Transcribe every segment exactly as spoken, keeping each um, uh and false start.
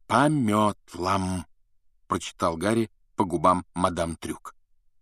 по метлам», — прочитал Гарри по губам мадам Трюк.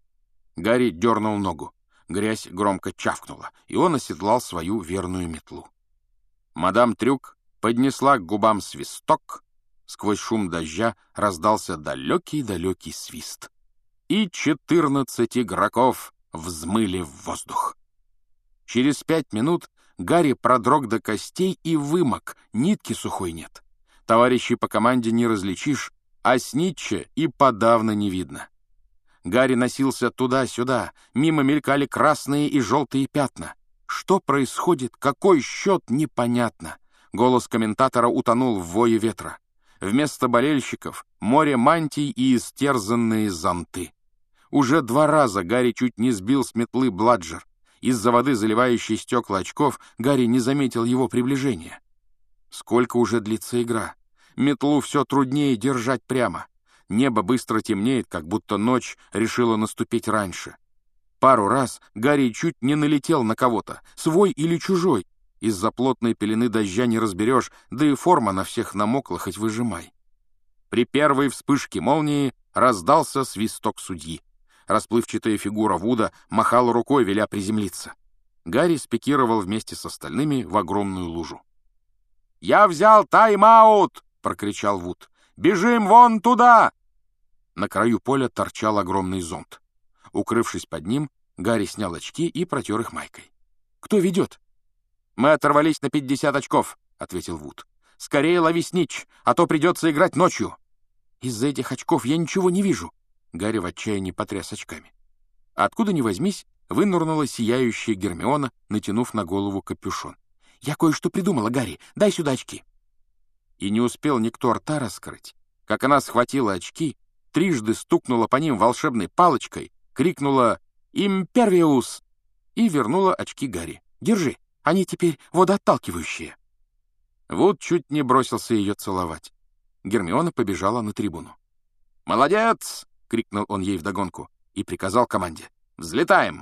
Гарри дернул ногу. Грязь громко чавкнула, и он оседлал свою верную метлу. Мадам Трюк поднесла к губам свисток. Сквозь шум дождя раздался далекий-далекий свист. И четырнадцать игроков взмыли в воздух. Через пять минут Гарри продрог до костей и вымок, нитки сухой нет. Товарищей по команде не различишь, а Снитча и подавно не видно. Гарри носился туда-сюда, мимо мелькали красные и желтые пятна. Что происходит, какой счет, непонятно. Голос комментатора утонул в вое ветра. Вместо болельщиков — море мантий и истерзанные зонты. Уже два раза Гарри чуть не сбил с метлы Бладжер. Из-за воды, заливающей стекла очков, Гарри не заметил его приближения. Сколько уже длится игра? Метлу все труднее держать прямо. Небо быстро темнеет, как будто ночь решила наступить раньше. Пару раз Гарри чуть не налетел на кого-то, свой или чужой. Из-за плотной пелены дождя не разберешь, да и форма на всех намокла, хоть выжимай. При первой вспышке молнии раздался свисток судьи. Расплывчатая фигура Вуда махала рукой, веля приземлиться. Гарри спикировал вместе с остальными в огромную лужу. «Я взял тайм-аут!» — прокричал Вуд. «Бежим вон туда!» На краю поля торчал огромный зонт. Укрывшись под ним, Гарри снял очки и протер их майкой. «Кто ведет?» «Мы оторвались на пятьдесят очков», — ответил Вуд. «Скорее лови снитч, а то придется играть ночью». «Из-за этих очков я ничего не вижу». Гарри в отчаянии потряс очками. Откуда ни возьмись, вынырнула сияющая Гермиона, натянув на голову капюшон. «Я кое-что придумала, Гарри. Дай сюда очки». И не успел никто рта раскрыть, как она схватила очки, трижды стукнула по ним волшебной палочкой, крикнула «Импервиус!» и вернула очки Гарри. «Держи, они теперь водоотталкивающие». Вуд чуть не бросился ее целовать. Гермиона побежала на трибуну. «Молодец!» — крикнул он ей вдогонку и приказал команде. «Взлетаем!»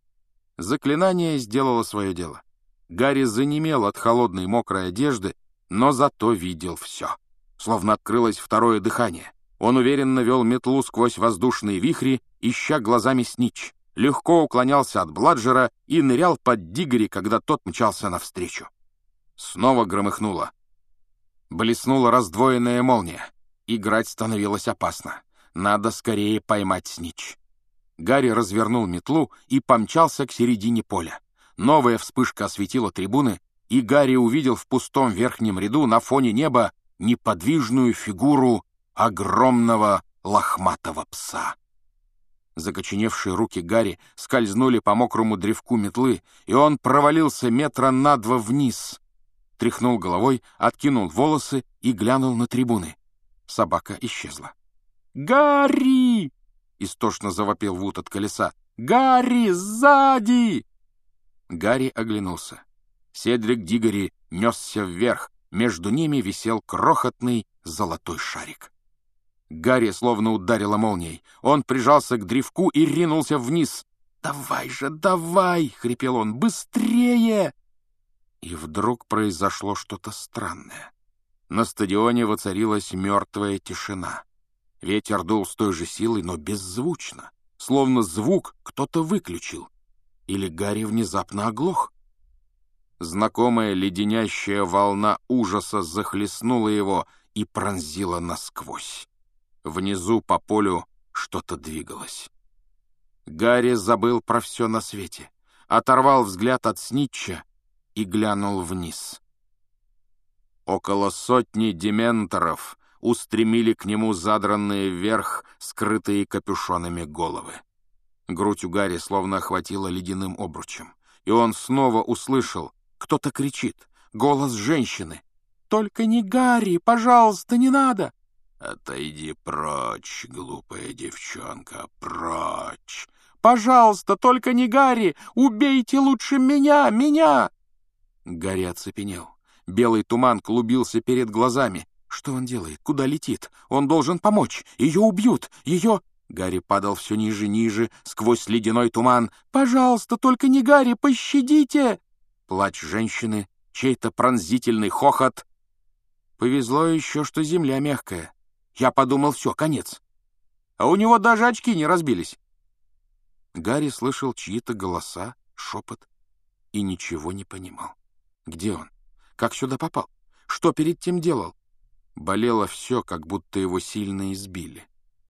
Заклинание сделало свое дело. Гарри занемел от холодной мокрой одежды, но зато видел все. Словно открылось второе дыхание. Он уверенно вел метлу сквозь воздушные вихри, ища глазами снитч. Легко уклонялся от Бладжера и нырял под Дигори, когда тот мчался навстречу. Снова громыхнуло. Блеснула раздвоенная молния. Играть становилось опасно. Надо скорее поймать снитч. Гарри развернул метлу и помчался к середине поля. Новая вспышка осветила трибуны, и Гарри увидел в пустом верхнем ряду на фоне неба неподвижную фигуру огромного лохматого пса. Закоченевшие руки Гарри скользнули по мокрому древку метлы, и он провалился метра на два вниз. Тряхнул головой, откинул волосы и глянул на трибуны. Собака исчезла. «Гарри!» — истошно завопил Вуд от колеса. «Гарри, сзади!» Гарри оглянулся. Седрик Дигори несся вверх, между ними висел крохотный золотой шарик. Гарри словно ударило молнией. Он прижался к древку и ринулся вниз. «Давай же, давай!» — хрипел он. «Быстрее!» И вдруг произошло что-то странное. На стадионе воцарилась мертвая тишина. Ветер дул с той же силой, но беззвучно, словно звук кто-то выключил. Или Гарри внезапно оглох. Знакомая леденящая волна ужаса захлестнула его и пронзила насквозь. Внизу по полю что-то двигалось. Гарри забыл про все на свете, оторвал взгляд от снитча и глянул вниз. Около сотни дементоров устремили к нему задранные вверх, скрытые капюшонами головы. Грудь у Гарри словно охватила ледяным обручем, и он снова услышал: кто-то кричит, голос женщины. «Только не Гарри, пожалуйста, не надо!» «Отойди прочь, глупая девчонка, прочь!» «Пожалуйста, только не Гарри! Убейте лучше меня, меня!» Гарри оцепенел. Белый туман клубился перед глазами. Что он делает? Куда летит? Он должен помочь. Ее убьют. Ее... Гарри падал все ниже и ниже, сквозь ледяной туман. «Пожалуйста, только не Гарри, пощадите!» Плач женщины, чей-то пронзительный хохот. Повезло еще, что земля мягкая. Я подумал, все, конец. А у него даже очки не разбились. Гарри слышал чьи-то голоса, шепот и ничего не понимал. Где он? Как сюда попал? Что перед тем делал? Болело все, как будто его сильно избили.